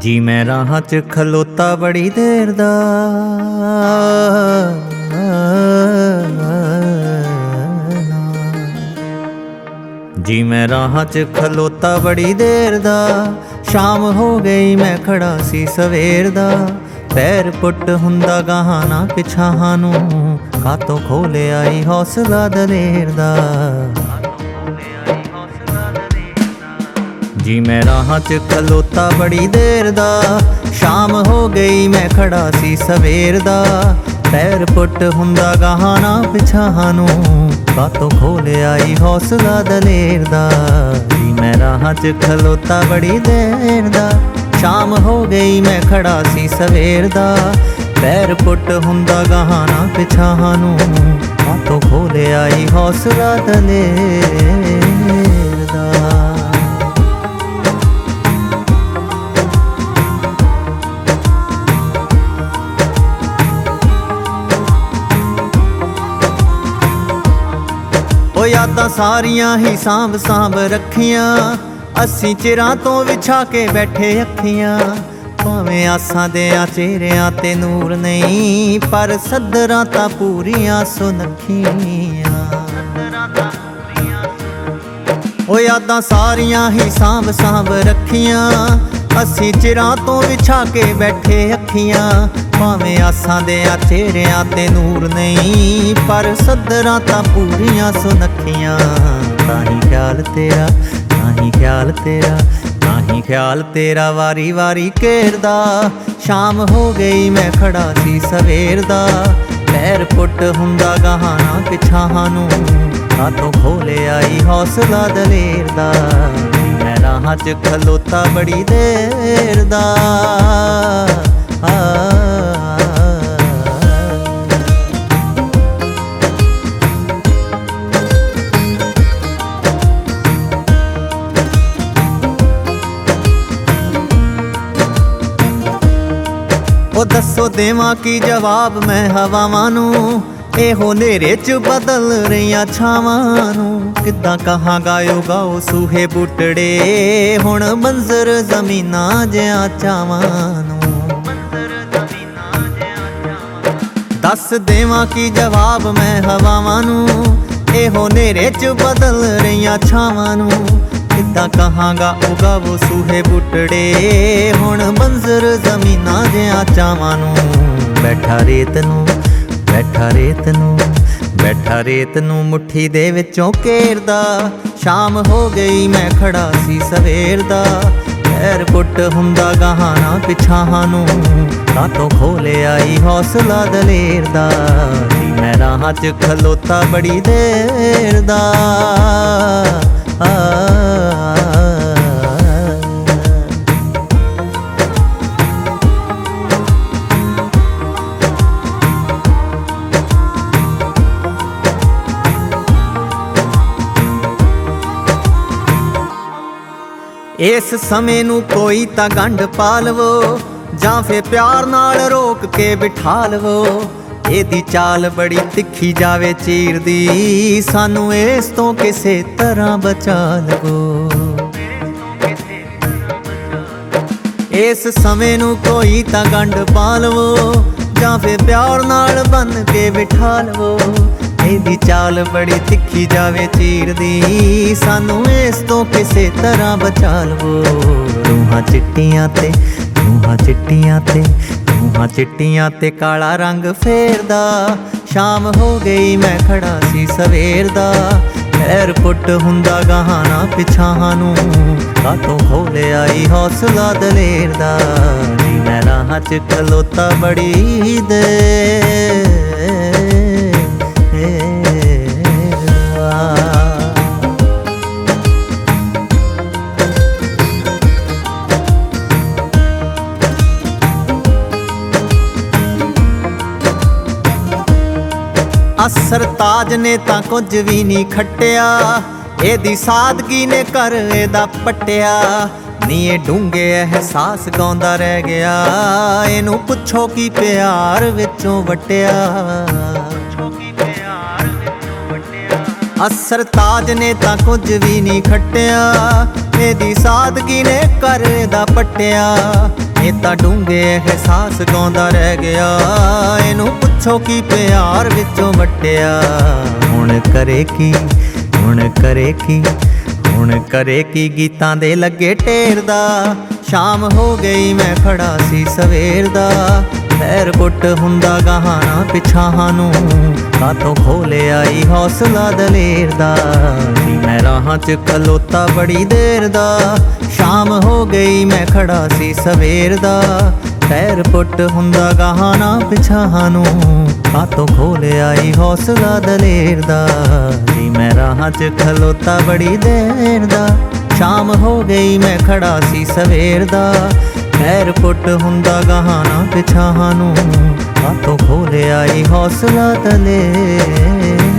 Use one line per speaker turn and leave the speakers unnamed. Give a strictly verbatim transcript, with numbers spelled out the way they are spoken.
जी मैं राह च खलोता बड़ी देर दा, जी मैं राह च खलोता बड़ी देर दा। शाम हो गई मैं खड़ा सी सवेर दा। पैर पुट हुंदा गाहां ना पिछाहां नूं, कातों खोले आई हौसला दलेर दा। जी मैं राह च खलोता बड़ी देर दा। शाम हो गई मैं खड़ा सी सवेर दा। पैर पुट हुंदा गाहां ना पिछाहां नूं, कातों खोले आई हौसला दलेर दा। जी मैं राह च खलोता बड़ी देर दा। शाम हो गई मैं खड़ा सी सवेर दा। पैर पुट हुंदा गाहां ना पिछाहां नूं, कातों खोले आई हौसला दलेर दा। ओ यादां सारियां ही सांभ सांभ रखियां, अस्सी चिरां तो विछा के बैठे अखियां। भावें आसां देआं चेहरियां ते नूर नहीं, पर सदरां तां पूरियां सुनखियां। ओ यादां सारियां ही सांभ सांभ रखियां, अस्सी चिरां तो विछा के बैठे अखियां। भावें आसां देआं चेहरियां ते नूर नहीं, पर सदरां तां पूरियां सुनखियां। ताहीं ख्याल तेरा, ताहीं ख्याल तेरा, ताहीं ख्याल तेरा वारी वारी घेरदा। शाम हो गई मैं खड़ा सी सवेर दा। पैर पुट हुंदा गाहां ना पिछाहां नूं, कातों खोले आई हौसला दलेर दा। मैं राह च खलोता बड़ी देर दा। आ ओ दसो देवां की जवाब मैं हवावां नूं, एहो नेरे च बदल रहियां छावां नूं। किद्दां कहां गायो गाओ सूहे बूटड़े, हुण मंजर जमीनां जिहां चावां नूं। दस देवां की जवाब मैं हवावां नूं, एहो नेरे च बदल रहियां छावां नूं। किद्दां कहांगा उगावो सूहे बूटड़े, हुण मंजर जमीनां जिहां चावां नूं। बैठा रेत नूं, बैठा रेत नूं, बैठा रेत नूं मुट्ठी दे विचों घेरदा। शाम हो गई मैं खड़ा सी सवेर दा। पैर पुट हुंदा गाहां ना पिछाहां नूं, कातों खोले आई हौसला दलेर दा। मैं राह च खलोता बड़ी देर दा। आ इस समय नूं कोई तां गंढ पा लवो, जां फिर प्यार नाल रोक के बिठा लवो। एदी चाल बड़ी तिखी जावे चीरदी, सानू इस तो किसे तरह बचा लवो। इस समय नूं कोई तां गंढ पा लवो, जां फिर प्यार नाल बन के बिठा लवो। एदी चाल बड़ी तिखी जावे चीरदी, सानू इस तो किसे तरह बचा लवो। रूहां चिट्टियां ते, रूहां चिट्टियां ते, रूहां चिट्टियां ते काला रंग फेरदा। शाम हो गई मैं खड़ा सी सवेर दा। पैर पुट हुंदा गाहां ना पिछाहां नूं, कातों खोले आई हौसला दलेर दा। जी मैं राह च खलोता बड़ी देर असर ताज ने तां कुछ भी नहीं खट्टिया, एदी सादगी ने कर एदा पट्टिया। नी ए डूंगे एहसास गाउंदा रह गया, इनू पुछो की प्यार विचों वट्टिया। असर ताज ने तां कुछ भी नहीं खट्टिया, एदी सादगी ने कर एदा पट्टिया। ਇਹ ਤਾਂ ਡੂੰਘੇ ਅਹਿਸਾਸ ਗਾਉਂਦਾ ਰਹਿ ਗਿਆ, ਇਹਨੂੰ ਪੁੱਛੋ ਕੀ ਪਿਆਰ ਵਿੱਚੋਂ ਵੱਟਿਆ। ਹੁਣ ਕਰੇ ਕੀ, ਹੁਣ ਕਰੇ ਕੀ, ਹੁਣ ਕਰੇ ਕੀ ਗੀਤਾਂ ਦੇ ਲੱਗੇ ਢੇਰ ਦਾ। ਸ਼ਾਮ ਹੋ ਗਈ ਮੈਂ ਖੜਾ ਸੀ ਸਵੇਰ ਦਾ, ਪੈਰ ਪੁੱਟ ਹੁੰਦਾ ਗਾਹਾਂ ਪਿਛਾਹਾਂ ਨੂੰ, ਕਾਤੋਂ ਖੋਲਿਆ ਈ ਹੌਸਲਾ ਦਲੇਰ ਦਾ। ਨੀ ਮੈਂ ਰਾਹਾਂ 'ਚ ਖਲੋਤਾ ਬੜੀ ਦੇਰ ਦਾ, ਸ਼ਾਮ ਹੋ ਗਈ ਮੈਂ ਖੜਾ ਸੀ ਸਵੇਰ ਦਾ, ਪੈਰ ਪੁੱਟ ਹੁੰਦਾ ਗਾਹਾਂ ਪਿਛਾਹਾਂ ਨੂੰ, ਕਾਤੋਂ ਖੋਲਿਆ ਈ ਹੌਸਲਾ ਦਲੇਰ ਦਾ। ਨੀ ਮੈਂ ਰਾਹਾਂ 'ਚ ਖਲੋਤਾ ਬੜੀ ਦੇਰ ਦਾ, ਸ਼ਾਮ ਹੋ ਗਈ ਮੈਂ ਖੜਾ ਸੀ ਸਵੇਰ ਦਾ, ਪੈਰ ਪੁੱਟ ਹੁੰਦਾ ਗਾਹਾਂ ਪਿਛਾਹਾਂ ਨੂੰ, ਕਾਤੋਂ ਖੋਲਿਆ ਈ ਹੌਸਲਾ ਦਲੇਰ